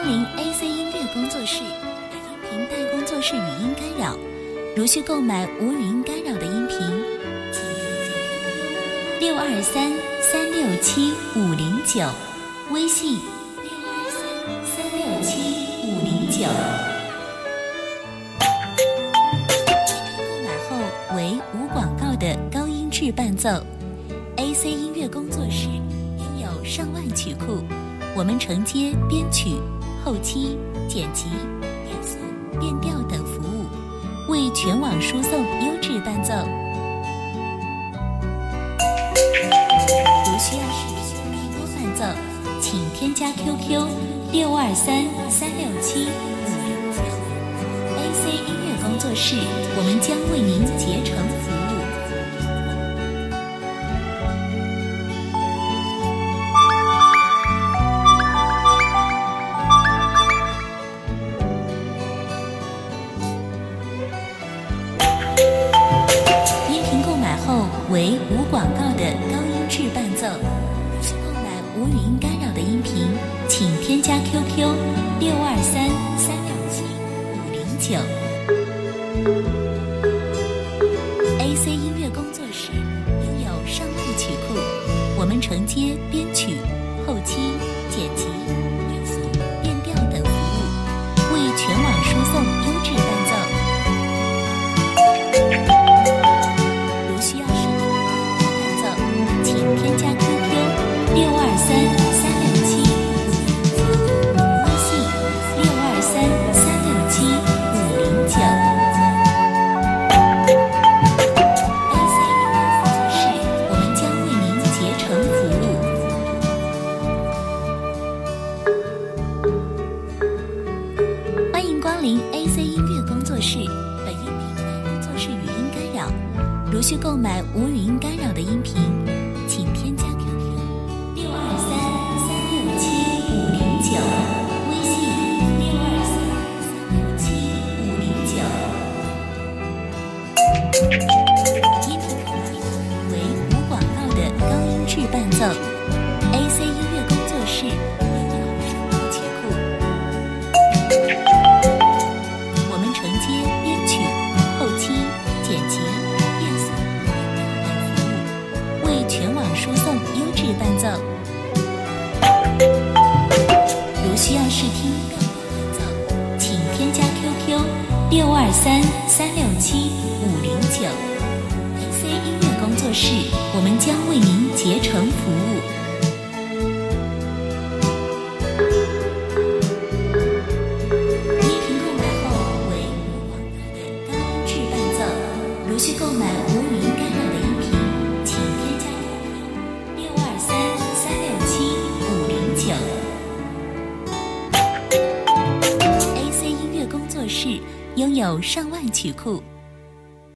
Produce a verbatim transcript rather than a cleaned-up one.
光临 A C 音乐工作室，本音频带工作室语音干扰，如需购买无语音干扰的音频，请六二三三六七五零九，微信六二三三六七五零九。购买后为无广告的高音质伴奏。A C 音乐工作室拥有上万曲库，我们承接编曲、后期、剪辑、变速、变调等服务，为全网输送优质伴奏。如需要视频更多伴奏，请添加 Q Q 六二三三六七五零九。A C 音乐工作室，我们将为您竭诚服务。为无广告的高音质伴奏，需购买无语音干扰的音频，请添加 Q Q 六二三三六七五零九。A C 音乐工作室拥有上万曲库，我们承接编曲、后期、剪辑、变速、变调等服务，为全网输送优质伴奏。添加 Q Q 六二三三六七五零九，微信六二三三六七五零九。A C 音乐工作室，我们将为您竭诚服务。欢迎光临 A C 音乐工作室，本音频带工作室语音干扰，如需购买无语音干扰的音频，请添加 Q Q 六二三三六七五零九，微信六二三三六七五零九。音频购买为无广告的高音质伴奏。A C 音乐工作室拥有上万曲库，我们承接编曲、后期、剪辑、变速、变调等服务，为全网输送优质伴奏。如需要试听更多伴奏，请添加 Q Q 六二三三六七五零九。A C 音乐工作室，我们将为您竭诚服务。音频购买后为无广告的高音质伴奏，如需购买无语音干扰的音频，请添加 Q Q 六二三三六七五零九。A C 音乐工作室拥有上万曲库，